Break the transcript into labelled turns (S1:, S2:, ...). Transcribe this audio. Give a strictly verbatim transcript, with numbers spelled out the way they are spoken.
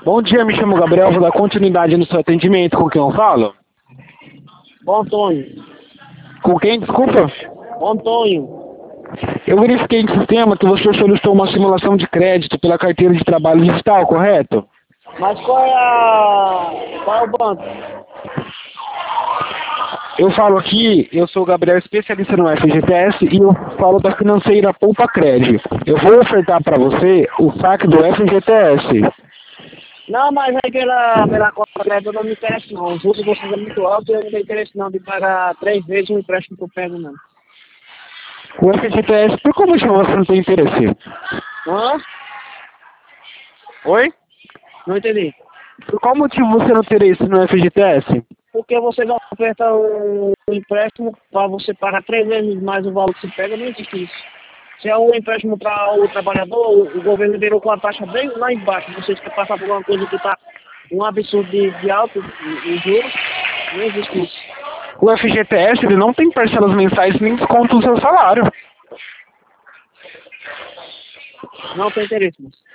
S1: Bom dia, me chamo Gabriel, vou dar continuidade no seu atendimento. Com quem eu falo?
S2: Bom Antônio.
S1: Com quem, desculpa?
S2: Bom Antônio.
S1: Eu verifiquei no sistema que você solicitou uma simulação de crédito pela carteira de trabalho digital, correto?
S2: Mas qual é a... qual é o banco?
S1: Eu falo aqui, eu sou o Gabriel, especialista no F G T S, e eu falo da financeira Poupa Crédito. Eu vou ofertar para você o saque do F G T S.
S2: Não, mas aí pela, pela conta crédito eu não me interessa não. Os juros de vocês é muito alto e eu não tenho interesse não de pagar três vezes o empréstimo que eu pego não.
S1: O F G T S, por como você não tem interesse?
S2: Hã?
S1: Oi?
S2: Não entendi.
S1: Por qual motivo você não teria isso no F G T S?
S2: Porque vocês ofertam um empréstimo para você pagar três vezes mais o valor que se pega, não existe isso. Se é um empréstimo para o trabalhador, o governo virou com a taxa bem lá embaixo. Vocês querem passar por uma coisa que está um absurdo de, de alto, os juros, não existe isso.
S1: O F G T S ele não tem parcelas mensais nem desconto no seu salário.
S2: Não tem interesse, moço.